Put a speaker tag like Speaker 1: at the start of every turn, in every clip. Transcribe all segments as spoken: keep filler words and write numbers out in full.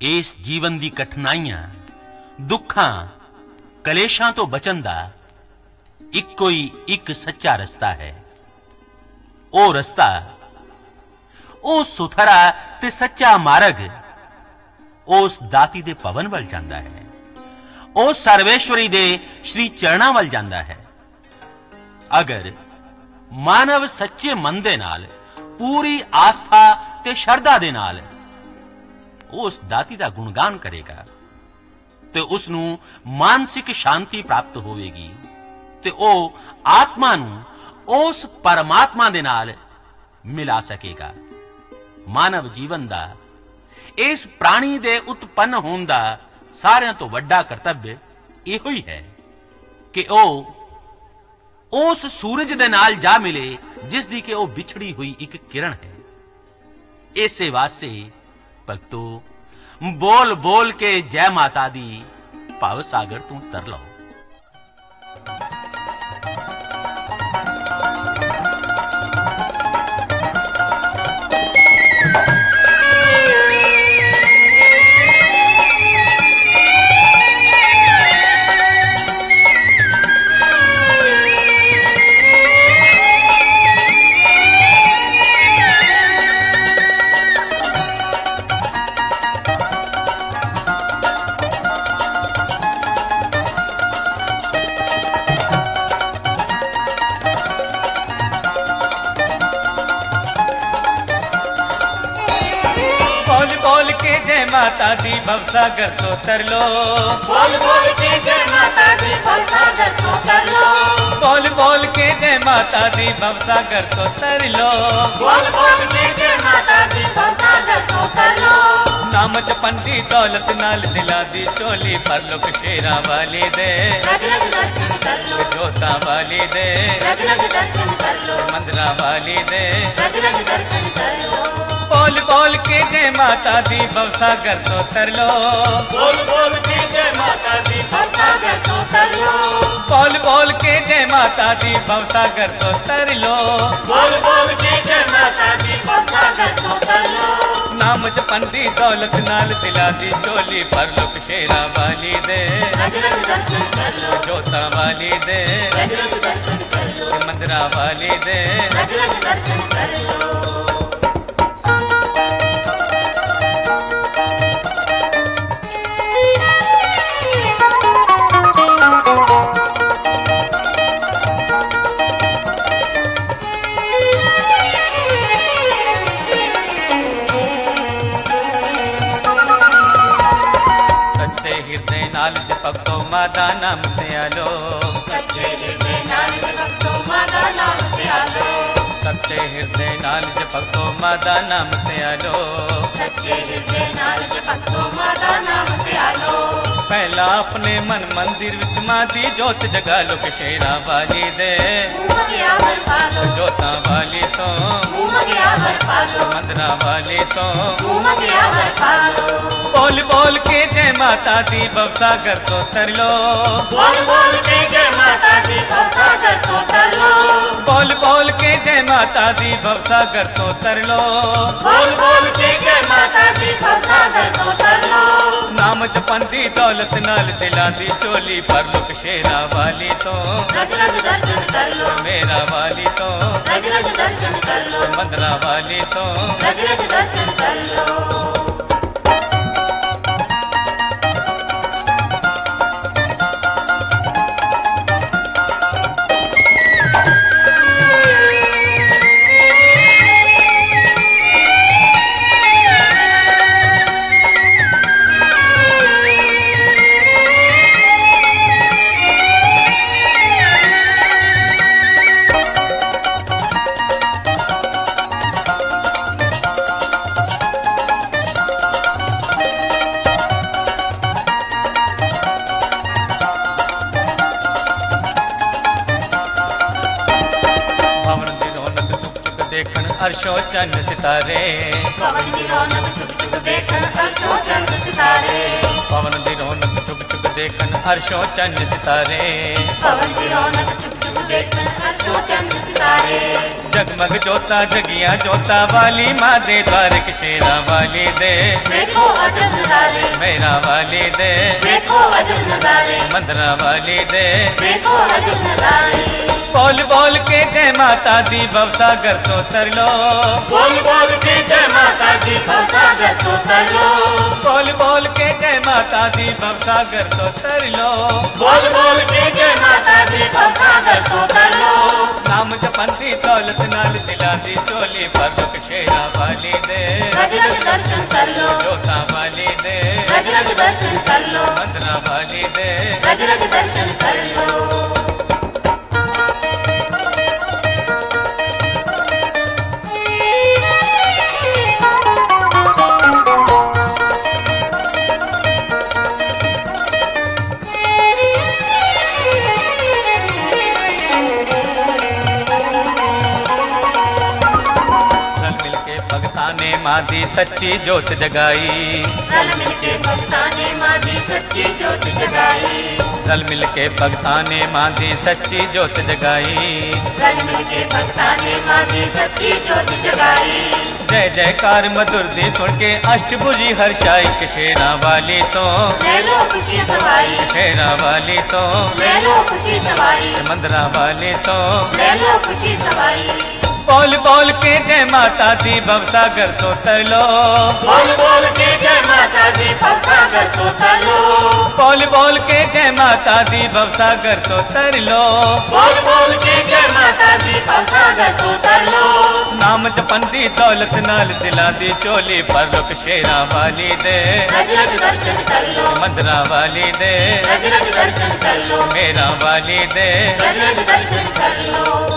Speaker 1: इस जीवन दी कठिनाइयां दुखां कलेशां तो बचन दा इक्को ही एक सच्चा रस्ता है। ओ रस्ता ओ सुथरा ते सच्चा मार्ग उस दाती दे भवन वल जांदा है, ओ सर्वेश्वरी दे श्री चरणां वल जांदा है। अगर मानव सच्चे मन दे नाल पूरी आस्था ते श्रद्धा दे नाल उस दाती दा गुणगान करेगा ते उसनू मानसिक शांति प्राप्त होवेगी ते ओ आत्मा नू उस परमात्मा दे नाल मिला सकेगा। मानव जीवन दा इस प्राणी दे उत्पन्न होने दा सारियां तो वड्डा कर्तव्य इहो ही है कि ओ उस सूरज दे नाल जा मिले जिस दी के ओ बिछड़ी हुई एक किरण है। इसे वास्ते भक्तो बोल बोल के जय माता दी भाव सागर तू तर लो।
Speaker 2: माता दी भवसागर तो तर लो,
Speaker 3: बोल बोल के जय माता दी भवसागर तो तर लो,
Speaker 2: बोल बोल के जय माता दी भवसागर तो तर लो,
Speaker 3: बोल बोल के जय माता दी भवसागर तो तर लो।
Speaker 2: नाम जपन दी दौलत नाल दिला दी चोली पर लोक शेरा वाली दे,
Speaker 3: रग रग दर्शन कर लो,
Speaker 2: जोता वाली दे,
Speaker 3: रग रग दर्शन कर लो,
Speaker 2: मंदिरा वाली दे,
Speaker 3: रग रग दर्शन कर लो।
Speaker 2: बोल बोल के जय माता दी भवसागर तो तर लो,
Speaker 3: बोल बोल के जय माता दी भवसागर तो तर लो,
Speaker 2: बोल बोल के जय माता दी भवसागर तो तर लो,
Speaker 3: बोल बोल के जय माता दी भवसागर तो तर लो।
Speaker 2: नाम जपन दी दौलत नाल दिला दी चोली पर लोक शेरा वाली दे,
Speaker 3: रग रग दर्शन कर लो,
Speaker 2: जोता वाली दे,
Speaker 3: रग रग दर्शन कर लो,
Speaker 2: मंदिरा वाली दे,
Speaker 3: रग रग दर्शन कर लो।
Speaker 2: नाल जपको मादा नाम दयालो,
Speaker 3: सच्चे हृदय नाल जपको मादा नाम दयालो,
Speaker 2: सच्चे हृदय नाल जपको मादा नाम दयालो,
Speaker 3: सच्चे हृदय नाल जपको मादा नाम दयालो।
Speaker 2: पहला अपने मन मंदिर विच मां दी जोत जगा लो के शेरा वाली दे,
Speaker 3: मुंह गया वर पालो,
Speaker 2: जोता वाली तो
Speaker 3: मुंह गया वर पालो,
Speaker 2: मंदिरा वाली तो
Speaker 3: मुंह गया वर पालो।
Speaker 2: बोल बोल के जय माता दी भवसागर तो तर लो,
Speaker 3: बोल बोल के जय माता दी भवसागर तो तर लो,
Speaker 2: बोल बोल के जय माता दी भवसागर तो तर लो,
Speaker 3: बोल बोल के जय माता दी भवसागर तो तर लो।
Speaker 2: नाम जपन दी दौलत नाल दिला दी चोली पर लोक शेरा वाली तो,
Speaker 3: रग रग दर्शन कर लो,
Speaker 2: मेरा वाली तो,
Speaker 3: रग रग दर्शन कर लो,
Speaker 2: मंदरा वाली तो,
Speaker 3: रग रग दर्शन कर लो।
Speaker 2: अर्शों चंद सितारे,
Speaker 3: पवन दी रौनक चुक चुक देखन अर्शों चंद सितारे,
Speaker 2: पवन दी रौनक चुक चुक देखन अर्शों चंद सितारे,
Speaker 3: पवन दी रौनक चुक चुक देखन अर्शों चंद सितारे।
Speaker 2: जगमग जोता जगिया जोता वाली माँ दे द्वार के शेरा वाली दे।
Speaker 3: देखो अजब नजारे,
Speaker 2: मेरा वाली दे।
Speaker 3: देखो अजब नजारे,
Speaker 2: मंदरा वाली दे।
Speaker 3: देखो अजब नजारे।
Speaker 2: बोल बोल के जय माता दी भवसागर तो तर लो।
Speaker 3: बोल बोल के जय माता दी भवसागर तो तर लो।
Speaker 2: बोल बोल के जय माता दी भवसागर तो तर लो।
Speaker 3: बोल बोल के जय माता दी भवसागर तो तर लो।
Speaker 2: नाम जपंती दौलत नाल दिला दी चोली पर दुख शेरा वाली दे।
Speaker 3: रज रज दर्शन कर लो,
Speaker 2: जोता वाली दे।
Speaker 3: रज रज दर्शन कर लो,
Speaker 2: मंदरा वाली दे।
Speaker 3: रज रज दर्शन कर लो।
Speaker 2: ने मादी सच्ची जोत जगाई।
Speaker 3: रल मिलके भक्ता ने मादी सच्ची जोत जगाई।
Speaker 2: रल मिलके भक्ता ने मादी सच्ची जोत जगाई।
Speaker 3: रल मिलके भक्ता ने मादी सच्ची जोत जगाई।
Speaker 2: जय जयकार मधुर दी सुन के अष्टभुजी हर्षाई के शेरा वाली तो
Speaker 3: ले लो खुशी सवाई।
Speaker 2: शेरा वाली तो
Speaker 3: ले लो खुशी सवाई।
Speaker 2: मंदरा वाली तो
Speaker 3: ले लो खुशी सवाई।
Speaker 2: बोल बोल के जय माता दी भवसागर तो तर लो।
Speaker 3: बोल बोल के जय माता दी भवसागर तो तर लो।
Speaker 2: बोल बोल के जय माता दी भवसागर तो तर लो।
Speaker 3: बोल बोल के जय माता दी भवसागर तो तर लो।
Speaker 2: नाम जपंती दौलत नाल दिला दी चोली पर लोक शेरा वाली दे।
Speaker 3: रज रज दर्शन कर लो,
Speaker 2: मंदरा वाली दे।
Speaker 3: रज रज दर्शन कर लो,
Speaker 2: मेरा वाली दे।
Speaker 3: रज रज दर्शन कर लो।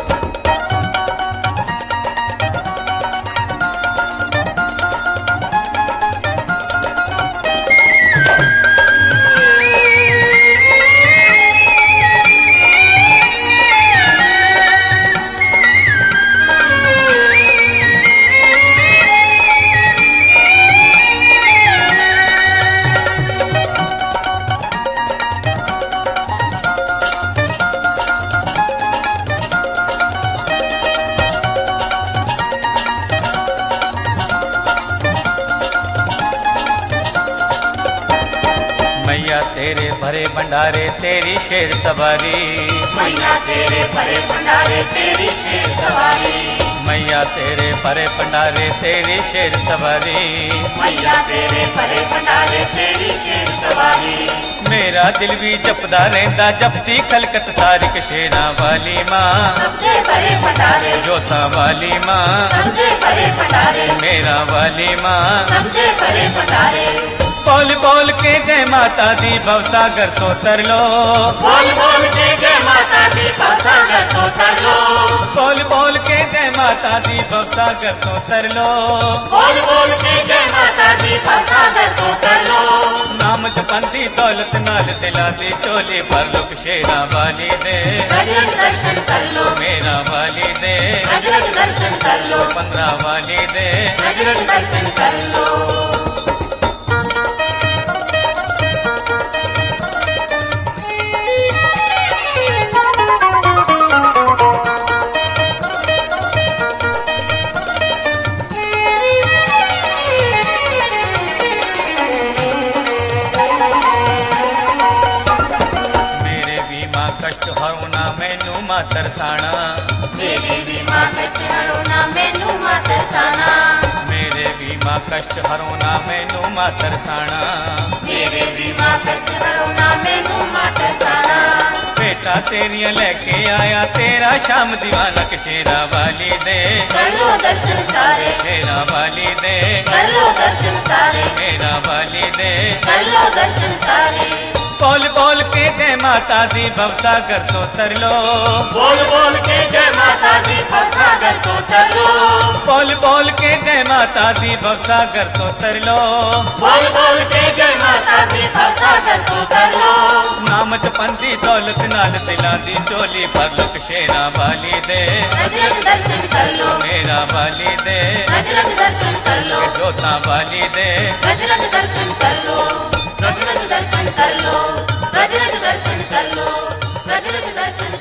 Speaker 2: मैया तेरे भरे भंडारे तेरी शेर सवारी।
Speaker 3: मैया तेरे भरे भंडारे तेरी शेर सवारी।
Speaker 2: मैया तेरे भरे भंडारे तेरी शेर सवारी।
Speaker 3: मैया तेरे भरे भंडारे तेरी शेर सवारी।
Speaker 2: मेरा दिल भी जपदा रहंदा जपती खलकत सारी के शेरा वाली माँ।
Speaker 3: सबसे भरे भंडारे,
Speaker 2: जोता वाली माँ।
Speaker 3: सबसे भरे भंडारे,
Speaker 2: मेरा वाली माँ।
Speaker 3: सबसे भरे भंडारे।
Speaker 2: बोल बोल के जय माता दी भवसागर तो तर लो।
Speaker 3: बोल बोल के जय माता दी भवसागर तो तर लो।
Speaker 2: बोल बोल के जय माता दी भवसागर तो तर लो।
Speaker 3: बोल बोल के जय माता दी भवसागर तो तर लो।
Speaker 2: नाम जपंती दौलत नाल दिला दी चोली पर लोक शेरा वाली दे।
Speaker 3: रज रज दर्शन कर लो,
Speaker 2: मेरा वाली दे।
Speaker 3: रज रज दर्शन कर लो,
Speaker 2: पंद्रह वाली दे।
Speaker 3: रज रज दर्शन कर लो।
Speaker 2: कष्ट हरुना मैनू मां तरसाना।
Speaker 3: मेरे भी मां कष्ट हरुना मैनू मां तरसाना।
Speaker 2: मेरे भी मां कष्ट हरुना मैनू मां तरसाना।
Speaker 3: मेरे भी मां कष्ट हरुना मैनू मां तरसाना।
Speaker 2: बेटा तेरिया लेके आया तेरा शाम दीवाना के शेरा वाली दे।
Speaker 3: कर लो दर्शन सारे,
Speaker 2: शेरा वाली दे।
Speaker 3: कर लो दर्शन सारे,
Speaker 2: मेरा वाली दे।
Speaker 3: कर लो दर्शन सारे।
Speaker 2: बोल बोल के जय माता दी भवसागर तो तर लो।
Speaker 3: बोल बोल के जय माता दी भवसागर तो तर लो।
Speaker 2: बोल बोल के जय माता दी भवसागर तो तर लो।
Speaker 3: बोल बोल के जय माता दी भवसागर तो तर लो।
Speaker 2: नाम जपंती दौलत नाल दिला दी चोली पर लोक शेरा वाली दे।
Speaker 3: रज रज दर्शन कर लो,
Speaker 2: मेरा वाली दे।
Speaker 3: रज रज दर्शन कर लो,
Speaker 2: जोता वाली दे।
Speaker 3: रज रज दर्शन कर लो, रज रज दर्शन कर लो, रज रज दर्शन कर लो, रज रज दर्शन